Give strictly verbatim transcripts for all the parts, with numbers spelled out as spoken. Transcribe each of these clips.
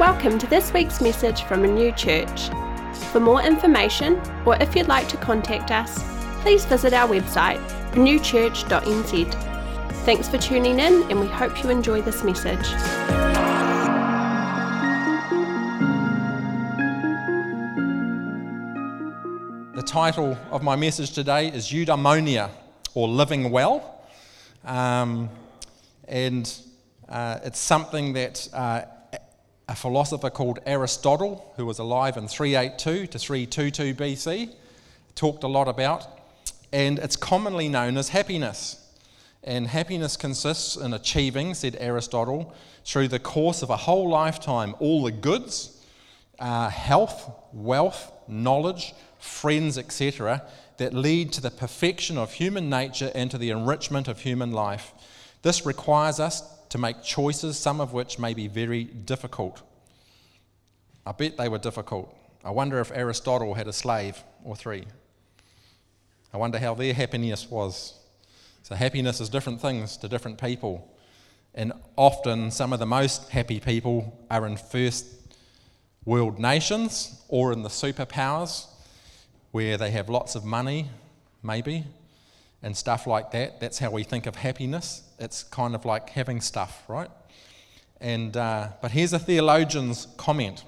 Welcome to this week's message from Renew Church. For more information, or if you'd like to contact us, please visit our website, renew church dot n z. Thanks for tuning in, and we hope you enjoy this message. The title of my message today is Eudaimonia, or Living Well. Um, and uh, it's something that uh, a philosopher called Aristotle, who was alive in three eighty-two to three twenty-two B C, talked a lot about. And it's commonly known as happiness. And happiness consists in achieving, said Aristotle, through the course of a whole lifetime, all the goods, uh, health, wealth, knowledge, friends, et cetera, that lead to the perfection of human nature and to the enrichment of human life. This requires us to make choices, some of which may be very difficult. I bet they were difficult. I wonder if Aristotle had a slave or three. I wonder how their happiness was. So happiness is different things to different people. And often some of the most happy people are in first world nations or in the superpowers where they have lots of money, maybe, and stuff like that. That's how we think of happiness. It's kind of like having stuff, right? And uh, but here's a theologian's comment.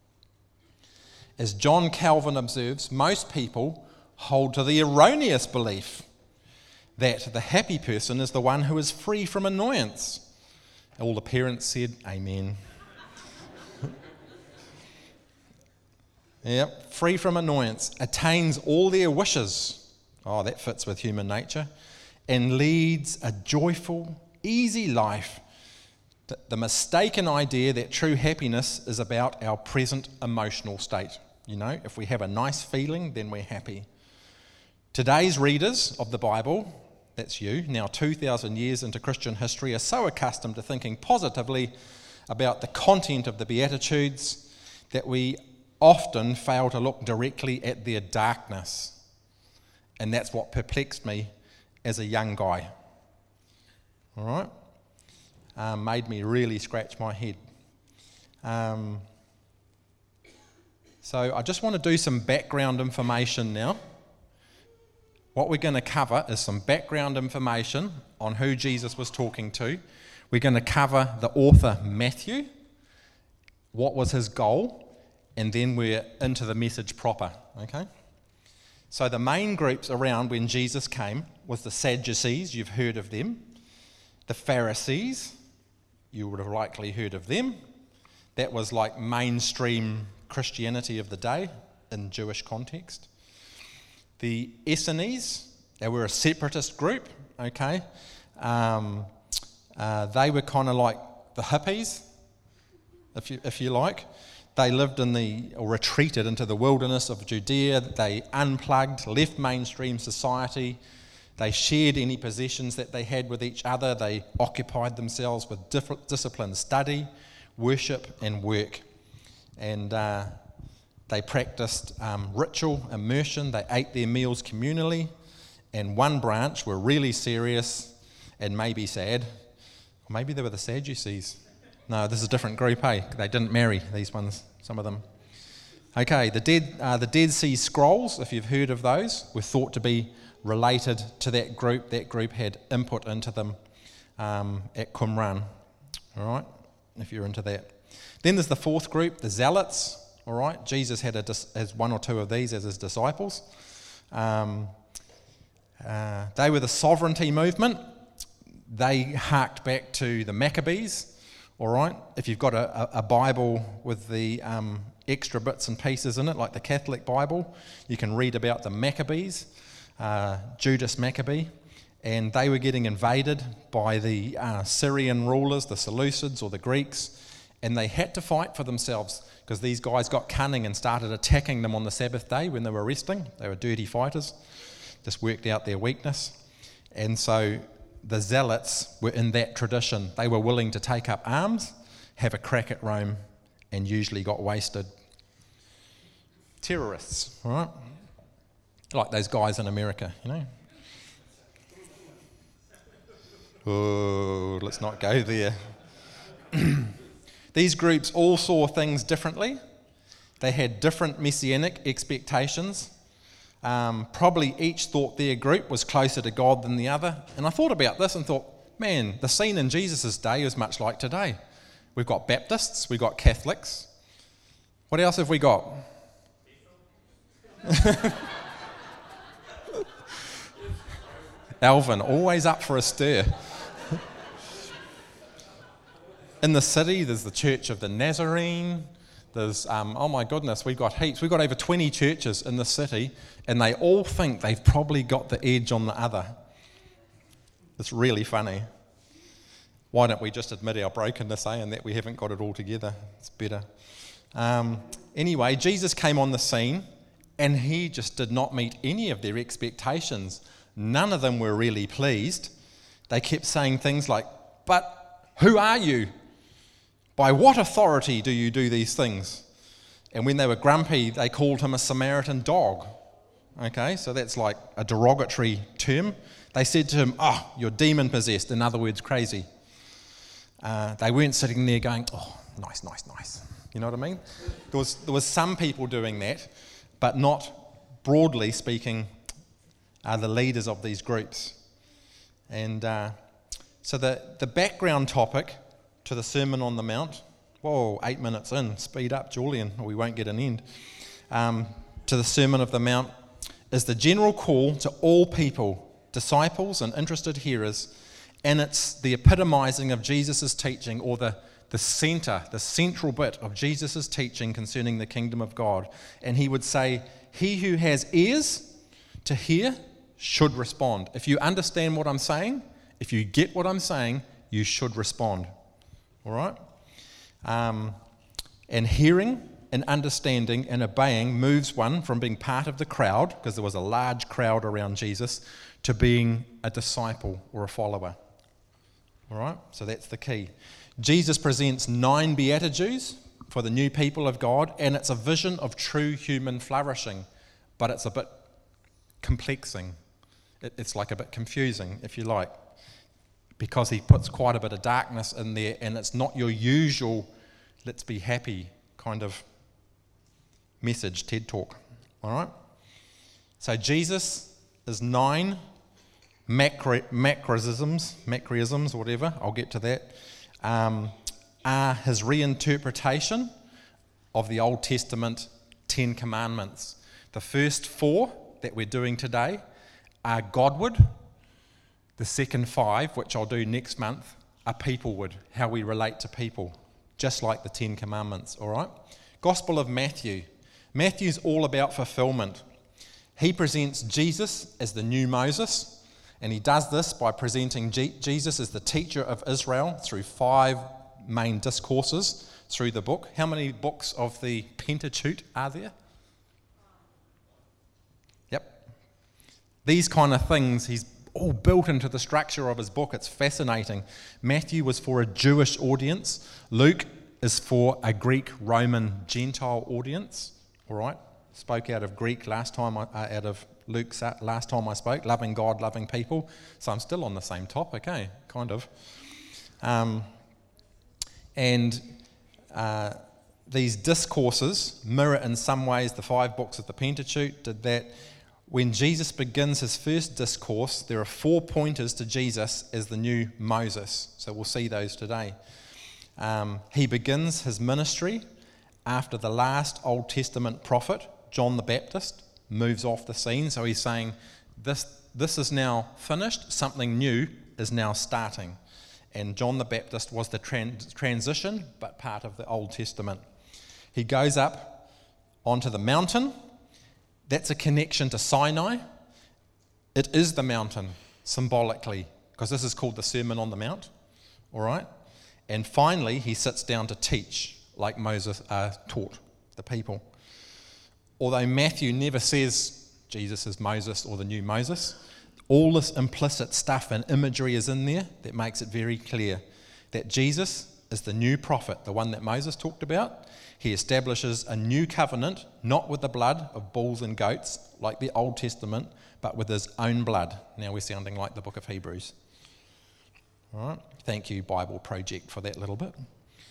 As John Calvin observes, most people hold to the erroneous belief that the happy person is the one who is free from annoyance. All the parents said, amen. Yep, free from annoyance, attains all their wishes. Oh, that fits with human nature. And leads a joyful, easy life. The, the mistaken idea that true happiness is about our present emotional state. You know, if we have a nice feeling, then we're happy. Today's readers of the Bible, that's you, now two thousand years into Christian history, are so accustomed to thinking positively about the content of the Beatitudes that we often fail to look directly at their darkness. And that's what perplexed me as a young guy. All right? Um, made me really scratch my head. Um, so I just want to do some background information now. What we're going to cover is some background information on who Jesus was talking to. We're going to cover the author Matthew, what was his goal, and then we're into the message proper, okay? So the main groups around when Jesus came was the Sadducees, you've heard of them. The Pharisees, you would have likely heard of them. That was like mainstream Christianity of the day in Jewish context. The Essenes, they were a separatist group, okay. Um, uh, they were kind of like the hippies, if you if you like. They lived in the, or retreated into the wilderness of Judea. They unplugged, left mainstream society. They shared any possessions that they had with each other. They occupied themselves with different disciplined study, worship, and work. And uh, they practiced um, ritual immersion. They ate their meals communally. And one branch were really serious and maybe sad. Or maybe they were the Sadducees. No, this is a different group, hey? They didn't marry, these ones, some of them. Okay, the Dead, uh, the Dead Sea Scrolls, if you've heard of those, were thought to be related to that group. That group had input into them um, at Qumran, all right, if you're into that. Then there's the fourth group, the Zealots, all right. Jesus had a, has one or two of these as his disciples. Um, uh, they were the sovereignty movement. They harked back to the Maccabees. All right, if you've got a, a Bible with the um, extra bits and pieces in it, like the Catholic Bible, you can read about the Maccabees, uh, Judas Maccabee, and they were getting invaded by the uh, Syrian rulers, the Seleucids or the Greeks, and they had to fight for themselves because these guys got cunning and started attacking them on the Sabbath day when they were resting. They were dirty fighters, just worked out their weakness, and so the Zealots were in that tradition. They were willing to take up arms, have a crack at Rome, and usually got wasted. Terrorists, all right? Like those guys in America, you know? Oh, let's not go there. These groups all saw things differently. They had different messianic expectations. Um, probably each thought their group was closer to God than the other. And I thought about this and thought, man, the scene in Jesus' day is much like today. We've got Baptists, we've got Catholics. What else have we got? Alvin, always up for a stir. In the city, there's the Church of the Nazarene. There's, um, oh my goodness, we've got heaps. We've got over twenty churches in the city, and they all think they've probably got the edge on the other. It's really funny. Why don't we just admit our brokenness, eh, and that we haven't got it all together? It's better. Um, anyway, Jesus came on the scene, and he just did not meet any of their expectations. None of them were really pleased. They kept saying things like, "But who are you? By what authority do you do these things?" And when they were grumpy, they called him a Samaritan dog. Okay, so that's like a derogatory term. They said to him, "Oh, you're demon-possessed," in other words, crazy. Uh, they weren't sitting there going, "Oh, nice, nice, nice." You know what I mean? There was, there was some people doing that, but not, broadly speaking, uh, the leaders of these groups. And uh, so the, the background topic to the Sermon on the Mount, whoa, eight minutes in, speed up, Julian, or we won't get an end, um, to the Sermon of the Mount is the general call to all people, disciples and interested hearers, and it's the epitomizing of Jesus' teaching, or the, the center, the central bit of Jesus' teaching concerning the kingdom of God. And he would say, he who has ears to hear should respond. If you understand what I'm saying, if you get what I'm saying, you should respond. All right? Um, and hearing and understanding and obeying moves one from being part of the crowd, because there was a large crowd around Jesus, to being a disciple or a follower. All right? So that's the key. Jesus presents nine Beatitudes for the new people of God, and it's a vision of true human flourishing, but it's a bit complexing. It, it's like a bit confusing, if you like, because he puts quite a bit of darkness in there, and it's not your usual let's be happy kind of message, TED Talk. All right? So Jesus is nine macro, macrosisms, macrisms, whatever, I'll get to that, um, are his reinterpretation of the Old Testament Ten Commandments. The first four that we're doing today are Godward. The second five, which I'll do next month, are peopleward, how we relate to people, just like the Ten Commandments, all right? Gospel of Matthew. Matthew's all about fulfillment. He presents Jesus as the new Moses, and he does this by presenting G- Jesus as the teacher of Israel through five main discourses through the book. How many books of the Pentateuch are there? Yep. These kind of things he's all built into the structure of his book. It's fascinating. Matthew was for a Jewish audience. Luke is for a Greek, Roman, Gentile audience. All right? Spoke out of Greek last time, I, uh, out of Luke last time I spoke, loving God, loving people. So I'm still on the same topic, eh? Kind of. Um, and uh, these discourses mirror in some ways the five books of the Pentateuch. Did that. When Jesus begins his first discourse, there are four pointers to Jesus as the new Moses. So we'll see those today. Um, he begins his ministry after the last Old Testament prophet, John the Baptist, moves off the scene. So he's saying, this, this is now finished, something new is now starting. And John the Baptist was the tran- transition, but part of the Old Testament. He goes up onto the mountain. That's a connection to Sinai. It is the mountain, symbolically, because this is called the Sermon on the Mount, all right? And finally, he sits down to teach, like Moses uh, taught the people. Although Matthew never says Jesus is Moses or the new Moses, all this implicit stuff and imagery is in there that makes it very clear that Jesus is the new prophet, the one that Moses talked about. He establishes a new covenant, not with the blood of bulls and goats, like the Old Testament, but with his own blood. Now we're sounding like the book of Hebrews. All right. Thank you, Bible Project, for that little bit.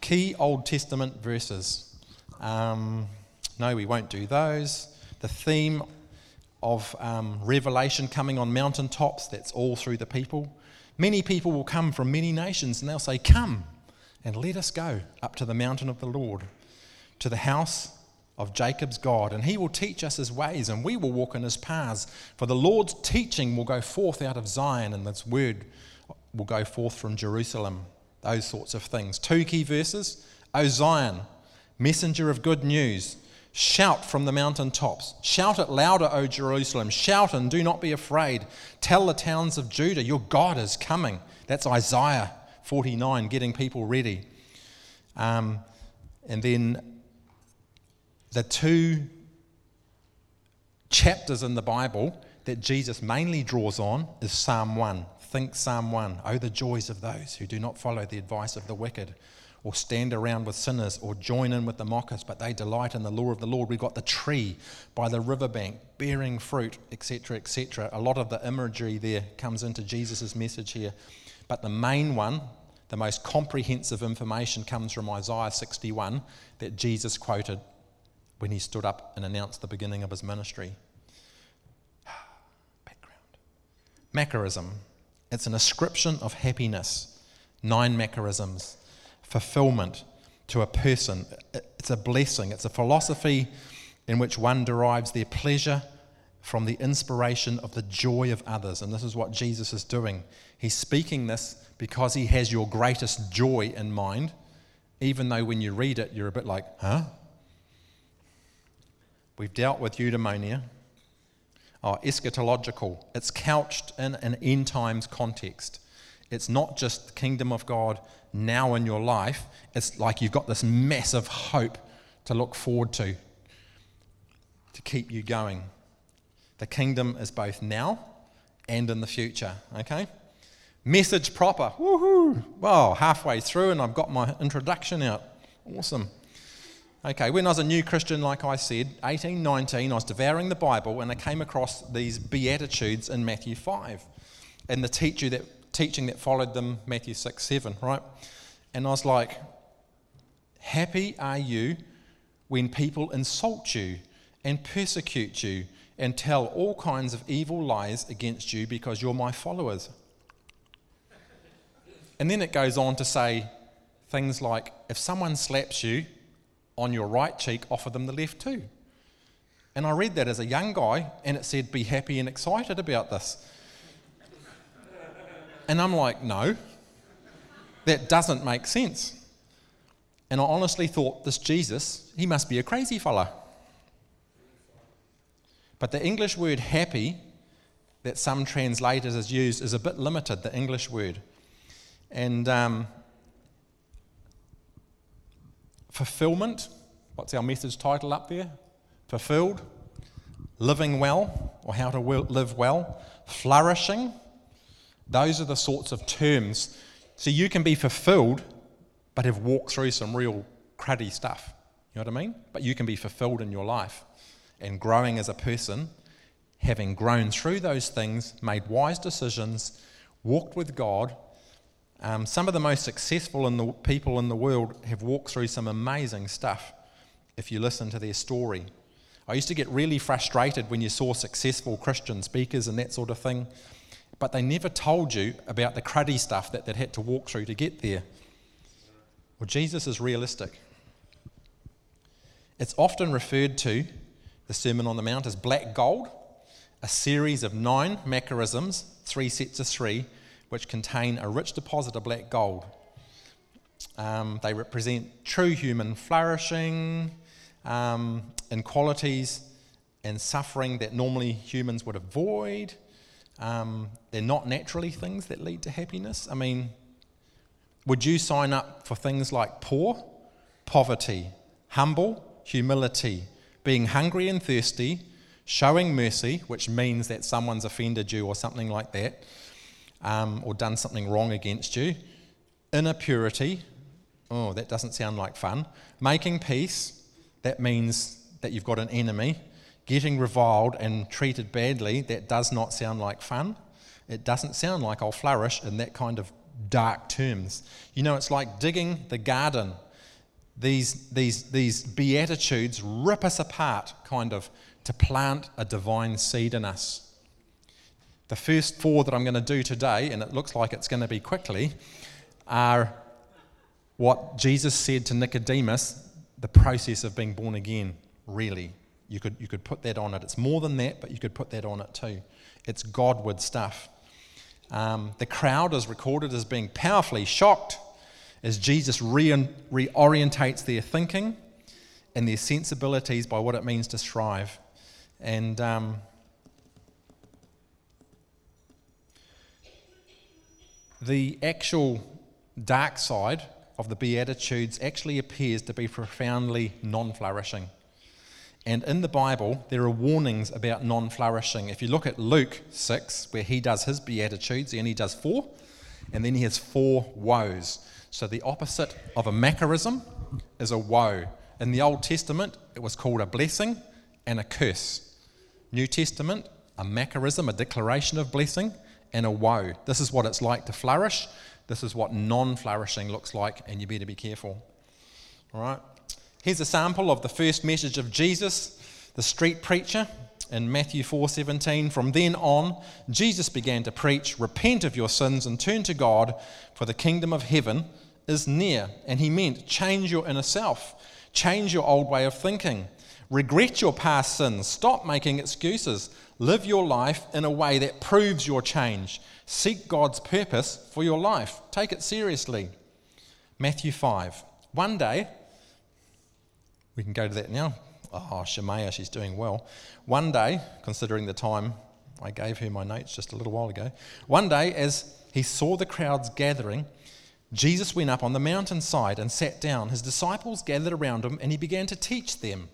Key Old Testament verses. Um, no, we won't do those. The theme of um, Revelation coming on mountaintops, that's all through the people. Many people will come from many nations and they'll say, come and let us go up to the mountain of the Lord, to the house of Jacob's God, and he will teach us his ways and we will walk in his paths. For the Lord's teaching will go forth out of Zion and this word will go forth from Jerusalem. Those sorts of things. Two key verses. O Zion, messenger of good news, shout from the mountaintops. Shout it louder, O Jerusalem. Shout and do not be afraid. Tell the towns of Judah, your God is coming. That's Isaiah forty-nine, getting people ready. Um, and then the two chapters in the Bible that Jesus mainly draws on is Psalm one. Think Psalm one. Oh, the joys of those who do not follow the advice of the wicked, or stand around with sinners, or join in with the mockers, but they delight in the law of the Lord. We've got the tree by the riverbank bearing fruit, et cetera, et cetera. A lot of the imagery there comes into Jesus' message here. But the main one, the most comprehensive information, comes from Isaiah sixty-one that Jesus quoted when he stood up and announced the beginning of his ministry. Background. Macarism. It's an ascription of happiness. Nine macarisms. Fulfillment to a person. It's a blessing. It's a philosophy in which one derives their pleasure from the inspiration of the joy of others. And this is what Jesus is doing. He's speaking this because he has your greatest joy in mind, even though when you read it, you're a bit like, huh? We've dealt with eudaimonia. Oh, eschatological. It's couched in an end times context. It's not just the kingdom of God now in your life. It's like you've got this massive hope to look forward to, to keep you going. The kingdom is both now and in the future, okay? Message proper. Woohoo! Wow, halfway through and I've got my introduction out. Awesome. Okay, when I was a new Christian, like I said, eighteen, nineteen, I was devouring the Bible and I came across these Beatitudes in Matthew five and the teacher that, teaching that followed them, Matthew six, seven, right? And I was like, happy are you when people insult you and persecute you and tell all kinds of evil lies against you because you're my followers. And then it goes on to say things like, if someone slaps you on your right cheek, offer them the left too. And I read that as a young guy, and it said, be happy and excited about this. And I'm like, no, that doesn't make sense. And I honestly thought, this Jesus, he must be a crazy fella. But the English word happy that some translators has used is a bit limited, the English word. And um, fulfillment, what's our message title up there? Fulfilled, living well, or how to live well, flourishing. Those are the sorts of terms. So you can be fulfilled, but have walked through some real cruddy stuff. You know what I mean? But you can be fulfilled in your life and growing as a person, having grown through those things, made wise decisions, walked with God. Um, some of the most successful in the people in the world have walked through some amazing stuff if you listen to their story. I used to get really frustrated when you saw successful Christian speakers and that sort of thing, but they never told you about the cruddy stuff that they had to walk through to get there. Well, Jesus is realistic. It's often referred to, the Sermon on the Mount, as black gold, a series of nine macarisms, three sets of three, which contain a rich deposit of black gold. Um, they represent true human flourishing, um, inequalities and suffering that normally humans would avoid. Um, they're not naturally things that lead to happiness. I mean, would you sign up for things like poor, poverty, humble, humility, being hungry and thirsty, showing mercy, which means that someone's offended you or something like that, um, or done something wrong against you, inner purity, oh, that doesn't sound like fun, making peace, that means that you've got an enemy, getting reviled and treated badly, that does not sound like fun. It doesn't sound like I'll flourish in that kind of dark terms. You know, it's like digging the garden these, these, these Beatitudes rip us apart, kind of, to plant a divine seed in us. The first four that I'm going to do today, and it looks like it's going to be quickly, are what Jesus said to Nicodemus, the process of being born again, really. You could, you could put that on it. It's more than that, but you could put that on it too. It's Godward stuff. Um, the crowd is recorded as being powerfully shocked as Jesus re- reorientates their thinking and their sensibilities by what it means to strive. And um, the actual dark side of the Beatitudes actually appears to be profoundly non-flourishing. And in the Bible, there are warnings about non-flourishing. If you look at Luke six, where he does his Beatitudes, he only does four, and then he has four woes. So the opposite of a Macarism is a woe. In the Old Testament, it was called a blessing and a curse. New Testament, a Macarism, a declaration of blessing, and a woe. This is what it's like to flourish. This is what non-flourishing looks like, and you better be careful. All right. Here's a sample of the first message of Jesus, the street preacher, in Matthew four seventeen. From then on, Jesus began to preach, "Repent of your sins and turn to God, for the kingdom of heaven is near." And he meant change your inner self, change your old way of thinking, regret your past sins, stop making excuses, live your life in a way that proves your change, seek God's purpose for your life, take it seriously. Matthew five. One day, we can go to that now. Oh, Shemaiah, she's doing well. One day, considering the time I gave her my notes just a little while ago, one day as he saw the crowds gathering, Jesus went up on the mountainside and sat down. His disciples gathered around him and he began to teach them.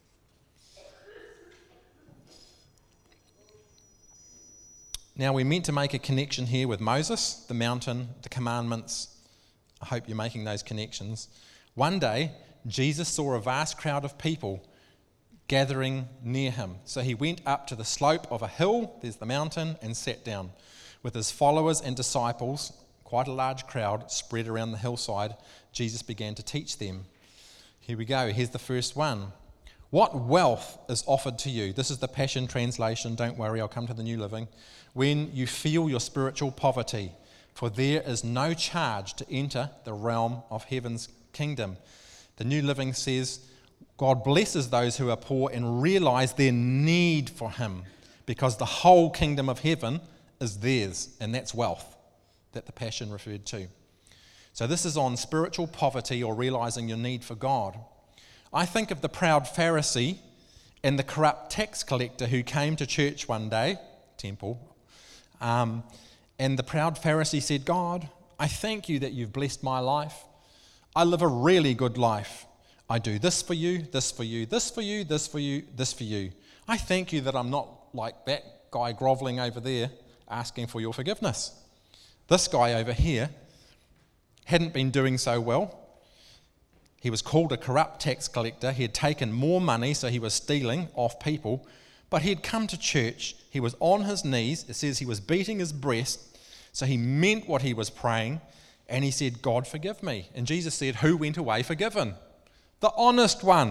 Now, we're meant to make a connection here with Moses, the mountain, the commandments. I hope you're making those connections. One day, Jesus saw a vast crowd of people gathering near him. So he went up to the slope of a hill, there's the mountain, and sat down. With his followers and disciples, quite a large crowd spread around the hillside, Jesus began to teach them. Here we go, here's the first one. What wealth is offered to you? This is the Passion Translation, don't worry, I'll come to the New Living. When you feel your spiritual poverty, for there is no charge to enter the realm of heaven's kingdom. The New Living says, God blesses those who are poor and realize their need for him, because the whole kingdom of heaven is theirs, and that's wealth that the Passion referred to. So this is on spiritual poverty or realizing your need for God. I think of the proud Pharisee and the corrupt tax collector who came to church one day, temple, um, and the proud Pharisee said, God, I thank you that you've blessed my life. I live a really good life. I do this for you, this for you, this for you, this for you, this for you. I thank you that I'm not like that guy groveling over there asking for your forgiveness. This guy over here hadn't been doing so well. He was called a corrupt tax collector. He had taken more money, so he was stealing off people. But he had come to church. He was on his knees. It says he was beating his breast. So he meant what he was praying. And he said, God, forgive me. And Jesus said, who went away forgiven? The honest one.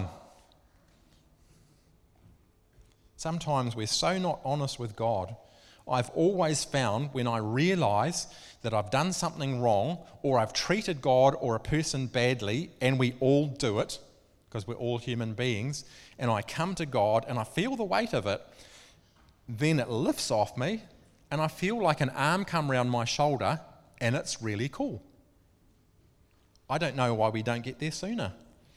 Sometimes we're so not honest with God. I've always found when I realise that I've done something wrong or I've treated God or a person badly, and we all do it because we're all human beings, and I come to God and I feel the weight of it, then it lifts off me and I feel like an arm come around my shoulder, and it's really cool. I don't know why we don't get there sooner.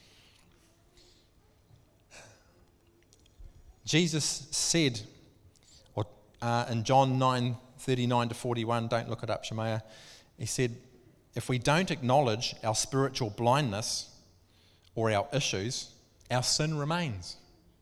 Jesus said, or uh, in John nine thirty-nine to forty-one, don't look it up, Shemaiah, he said, if we don't acknowledge our spiritual blindness or our issues, our sin remains.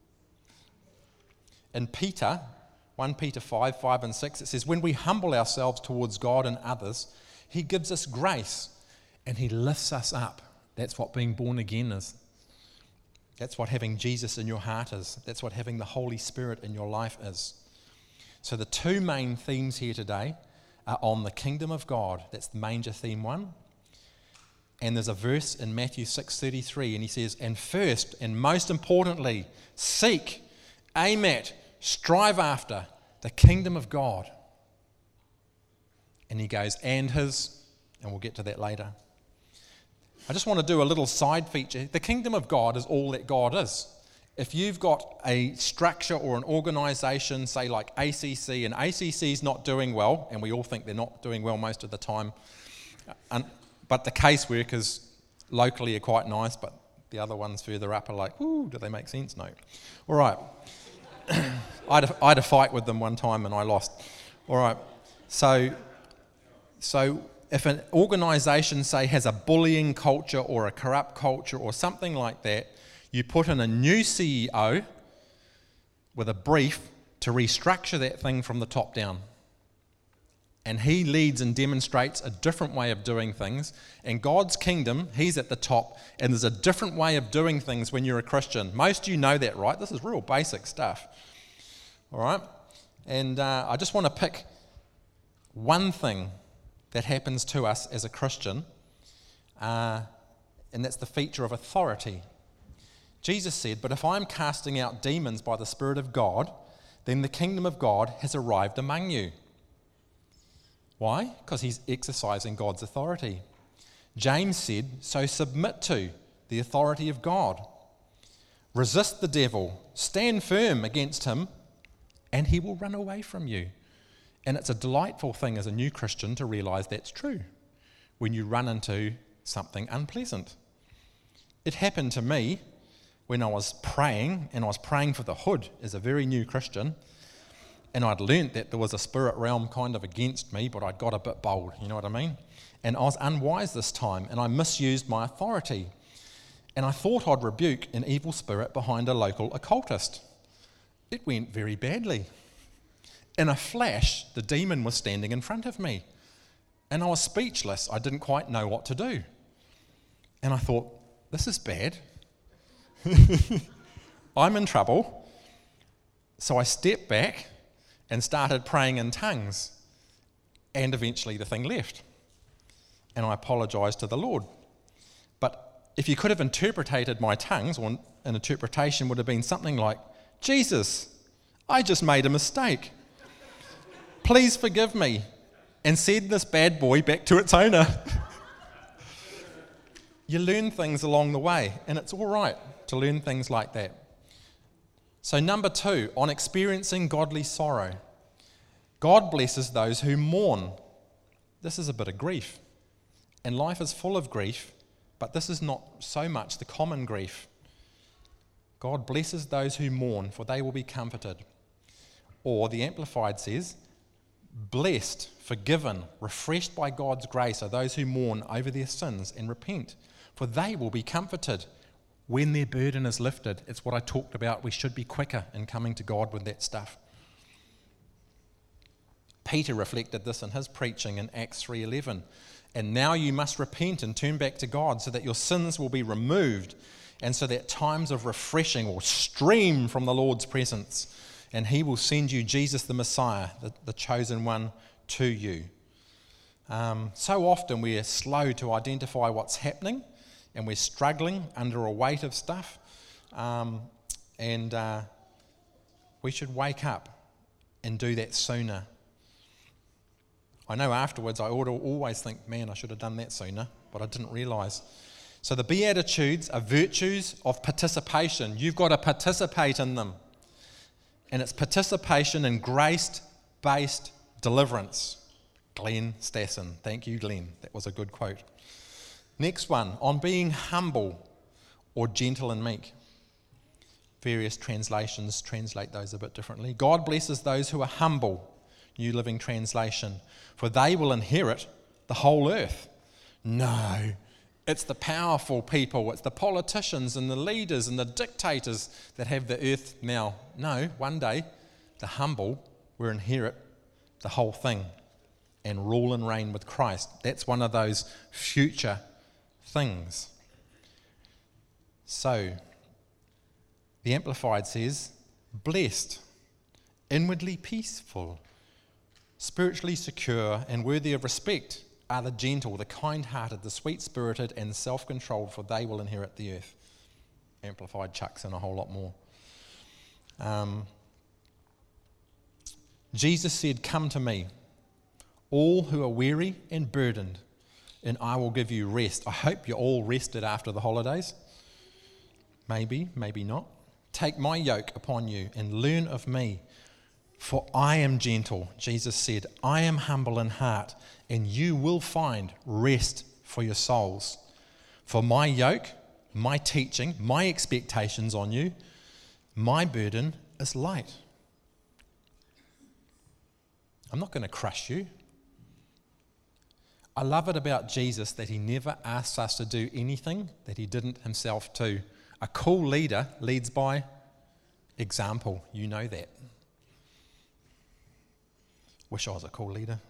In Peter, First Peter five, five and six, it says, when we humble ourselves towards God and others, he gives us grace and he lifts us up. That's what being born again is. That's what having Jesus in your heart is. That's what having the Holy Spirit in your life is. So the two main themes here today are on the kingdom of God. That's the major theme one. And there's a verse in Matthew six thirty-three, and he says, and first and most importantly, seek, aim at, strive after the kingdom of God. And he goes, and his, and we'll get to that later. I just want to do a little side feature. The kingdom of God is all that God is. If you've got a structure or an organisation, say like A C C, and A C C's not doing well, and we all think they're not doing well most of the time, and, but the caseworkers locally are quite nice, but the other ones further up are like, ooh, do they make sense? No. All right. I, had a, I had a fight with them one time and I lost. All right. So, so if an organisation, say, has a bullying culture or a corrupt culture or something like that, you put in a new C E O with a brief to restructure that thing from the top down. And he leads and demonstrates a different way of doing things. And God's kingdom, he's at the top, and there's a different way of doing things when you're a Christian. Most of you know that, right? This is real basic stuff. All right? And uh, I just want to pick one thing that happens to us as a Christian, uh, and that's the feature of authority. Jesus said, but if I'm casting out demons by the Spirit of God, then the kingdom of God has arrived among you. Why? Because he's exercising God's authority. James said, so submit to the authority of God. Resist the devil, stand firm against him, and he will run away from you. And it's a delightful thing as a new Christian to realise that's true when you run into something unpleasant. It happened to me when I was praying, and I was praying for the hood as a very new Christian, and I'd learnt that there was a spirit realm kind of against me, but I'd got a bit bold, you know what I mean? And I was unwise this time, and I misused my authority. And I thought I'd rebuke an evil spirit behind a local occultist. It went very badly. In a flash, the demon was standing in front of me, and I was speechless. I didn't quite know what to do. And I thought, this is bad. I'm in trouble. So I stepped back and started praying in tongues, and eventually the thing left. And I apologised to the Lord. But if you could have interpreted my tongues, or an interpretation would have been something like, Jesus, I just made a mistake. Please forgive me, and send this bad boy back to its owner. You learn things along the way, and it's all right to learn things like that. So number two, on experiencing godly sorrow. God blesses those who mourn. This is a bit of grief, and life is full of grief, but this is not so much the common grief. God blesses those who mourn, for they will be comforted. Or the Amplified says, blessed, forgiven, refreshed by God's grace are those who mourn over their sins and repent, for they will be comforted when their burden is lifted. It's what I talked about. We should be quicker in coming to God with that stuff. Peter reflected this in his preaching in Acts three eleven. And now you must repent and turn back to God so that your sins will be removed and so that times of refreshing will stream from the Lord's presence. And he will send you Jesus the Messiah, the, the chosen one, to you. Um, so often we are slow to identify what's happening, and we're struggling under a weight of stuff. Um, and uh, we should wake up and do that sooner. I know afterwards I ought to always think, man, I should have done that sooner, but I didn't realise. So the Beatitudes are virtues of participation. You've got to participate in them. And it's participation in grace-based deliverance. Glenn Stasson. Thank you, Glenn. That was a good quote. Next one, on being humble or gentle and meek. Various translations translate those a bit differently. God blesses those who are humble, New Living Translation, for they will inherit the whole earth. No, it's the powerful people, it's the politicians and the leaders and the dictators that have the earth now. No, one day the humble will inherit the whole thing and rule and reign with Christ. That's one of those future things. So, the Amplified says, blessed, inwardly peaceful, spiritually secure and worthy of respect are the gentle, the kind-hearted, the sweet-spirited, and self-controlled, for they will inherit the earth. Amplified chucks in a whole lot more. Um, Jesus said, "Come to me, all who are weary and burdened, and I will give you rest." I hope you're all rested after the holidays. Maybe, maybe not. "Take my yoke upon you and learn of me, for I am gentle," Jesus said. "I am humble in heart, and you will find rest for your souls. For my yoke, my teaching, my expectations on you, my burden is light." I'm not going to crush you. I love it about Jesus that he never asks us to do anything that he didn't himself do. A cool leader leads by example. You know that. Wish I was a cool leader.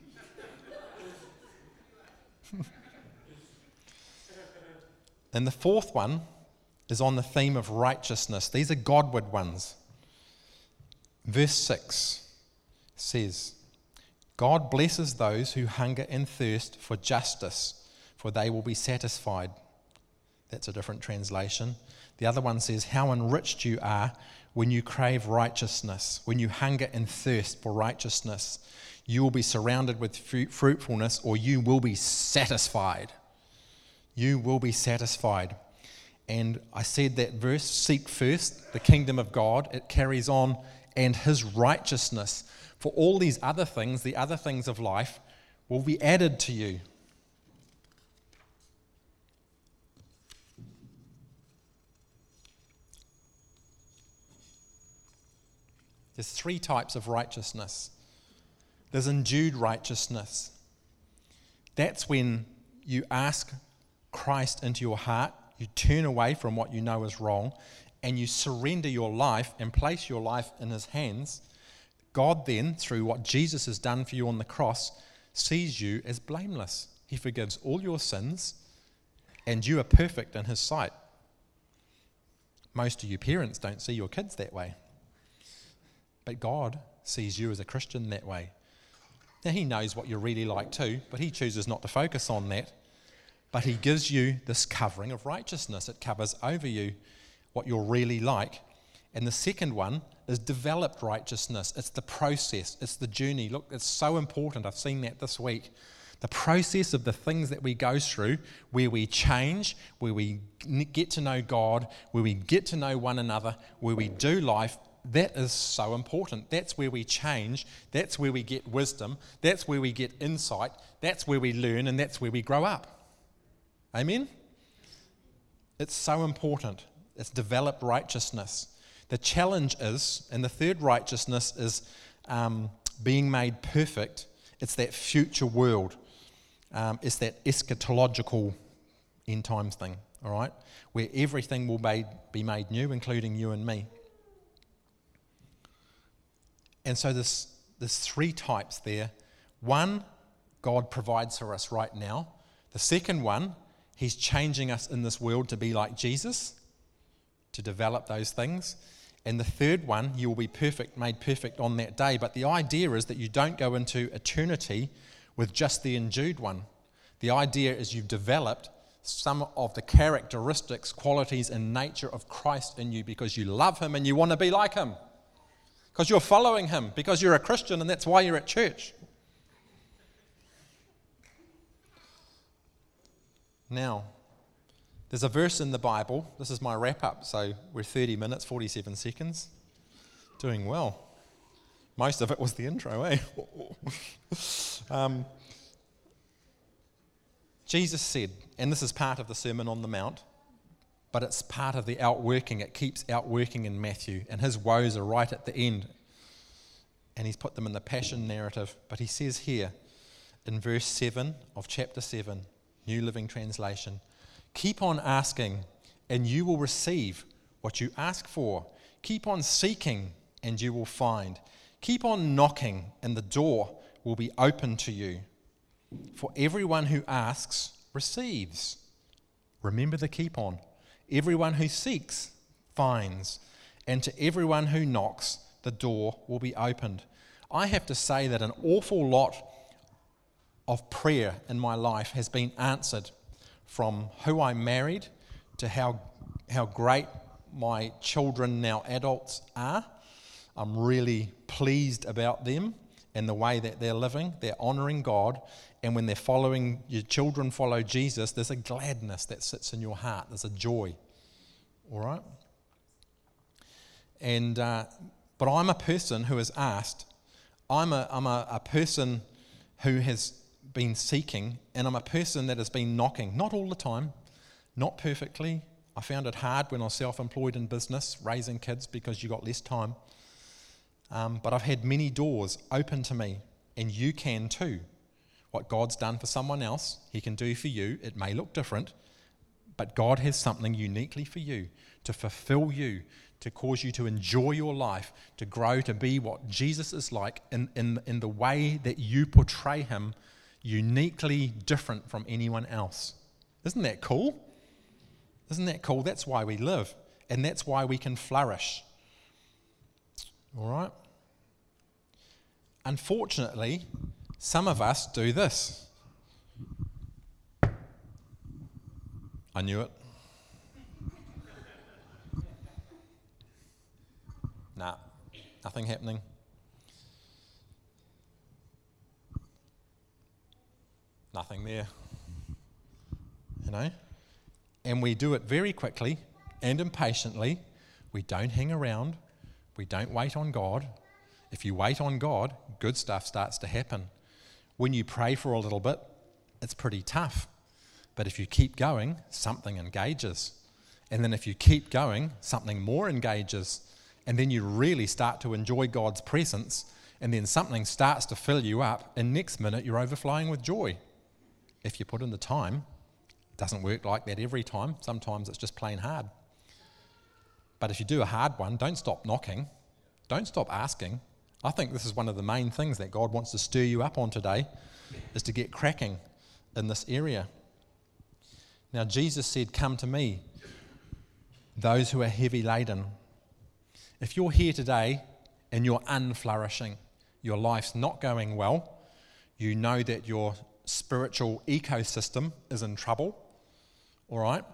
And the fourth one is on the theme of righteousness. These are Godward ones. Verse six says, "God blesses those who hunger and thirst for justice, for they will be satisfied." That's a different translation. The other one says, "How enriched you are when you crave righteousness, when you hunger and thirst for righteousness. You will be surrounded with fruitfulness, or you will be satisfied." You will be satisfied. And I said that verse, seek first the kingdom of God. It carries on, and his righteousness. For all these other things, the other things of life, will be added to you. There's three types of righteousness. There's endued righteousness. That's when you ask Christ into your heart, you turn away from what you know is wrong, and you surrender your life and place your life in his hands. God then, through what Jesus has done for you on the cross, sees you as blameless. He forgives all your sins, and you are perfect in his sight. Most of you parents don't see your kids that way, but God sees you as a Christian that way. Now, he knows what you're really like too, but he chooses not to focus on that. But he gives you this covering of righteousness. It covers over you what you're really like. And the second one is developed righteousness. It's the process. It's the journey. Look, it's so important. I've seen that this week. The process of the things that we go through, where we change, where we get to know God, where we get to know one another, where we do life, that is so important. That's where we change. That's where we get wisdom. That's where we get insight. That's where we learn, and that's where we grow up. Amen? It's so important. It's developed righteousness. The challenge is, and the third righteousness is um, being made perfect. It's that future world. Um, it's that eschatological end times thing, all right? Where everything will made, be made new, including you and me. And so there's, there's three types there. One, God provides for us right now. The second one, he's changing us in this world to be like Jesus, to develop those things. And the third one, you will be perfect, made perfect on that day. But the idea is that you don't go into eternity with just the endued one. The idea is you've developed some of the characteristics, qualities, and nature of Christ in you because you love him and you want to be like him. Because you're following him, because you're a Christian and that's why you're at church. Now, there's a verse in the Bible. This is my wrap up. So we're thirty minutes, forty-seven seconds. Doing well. Most of it was the intro, eh? um, Jesus said, and this is part of the Sermon on the Mount, but it's part of the outworking. It keeps outworking in Matthew, and his woes are right at the end. And he's put them in the Passion narrative. But he says here, in verse seven of chapter seven, New Living Translation, keep on asking, and you will receive what you ask for. Keep on seeking, and you will find. Keep on knocking, and the door will be open to you. For everyone who asks receives. Remember the keep on. Everyone who seeks finds, and to everyone who knocks, the door will be opened. I have to say that an awful lot of prayer in my life has been answered, from who I married to how how great my children, now adults, are. I'm really pleased about them and the way that they're living. They're honouring God, and when they're following, your children follow Jesus, there's a gladness that sits in your heart. There's a joy, all right? And uh, but I'm a person who is asked. I'm a I'm a, a person who has been seeking, and I'm a person that has been knocking. Not all the time, not perfectly. I found it hard when I was self-employed in business, raising kids, because you got less time. Um, but I've had many doors open to me, and you can too. What God's done for someone else, He can do for you. It may look different, but God has something uniquely for you, to fulfill you, to cause you to enjoy your life, to grow to be what Jesus is like in, in, in the way that you portray Him, uniquely different from anyone else. Isn't that cool? Isn't that cool? That's why we live, and that's why we can flourish. All right? Unfortunately, some of us do this. I knew it. Nah, nothing happening. Nothing there. You know? And we do it very quickly and impatiently. We don't hang around. We don't wait on God. If you wait on God, good stuff starts to happen. When you pray for a little bit, it's pretty tough. But if you keep going, something engages. And then if you keep going, something more engages. And then you really start to enjoy God's presence. And then something starts to fill you up. And next minute, you're overflowing with joy. If you put in the time. It doesn't work like that every time. Sometimes it's just plain hard. But if you do a hard one, don't stop knocking. Don't stop asking. I think this is one of the main things that God wants to stir you up on today, is to get cracking in this area. Now, Jesus said, "Come to me, those who are heavy laden." If you're here today and you're unflourishing, your life's not going well, you know that your spiritual ecosystem is in trouble, all right,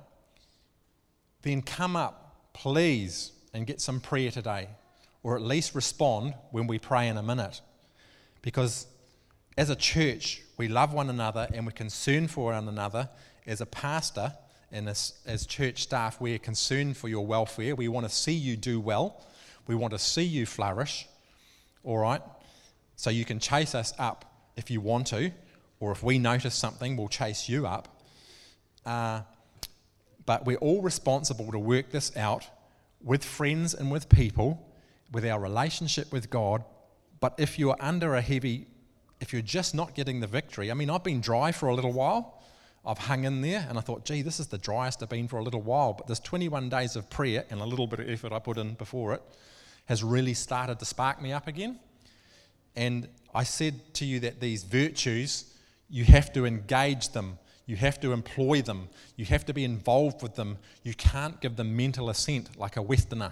then come up, please, and get some prayer today, or at least respond when we pray in a minute. Because as a church, we love one another and we're concerned for one another. As a pastor and as, as church staff, we're concerned for your welfare. We want to see you do well. We want to see you flourish, all right? So you can chase us up if you want to, or if we notice something, we'll chase you up. Uh, but we're all responsible to work this out with friends and with people, with our relationship with God. But if you're under a heavy, if you're just not getting the victory, I mean, I've been dry for a little while. I've hung in there and I thought, gee, this is the driest I've been for a little while. But this twenty-one days of prayer and a little bit of effort I put in before it has really started to spark me up again. And I said to you that these virtues, you have to engage them. You have to employ them. You have to be involved with them. You can't give them mental assent like a Westerner.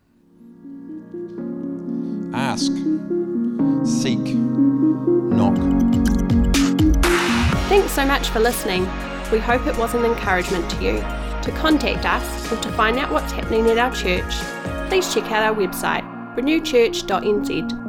Ask, seek, knock. Thanks so much for listening. We hope it was an encouragement to you. To contact us or to find out what's happening at our church, please check out our website, renew church dot n z.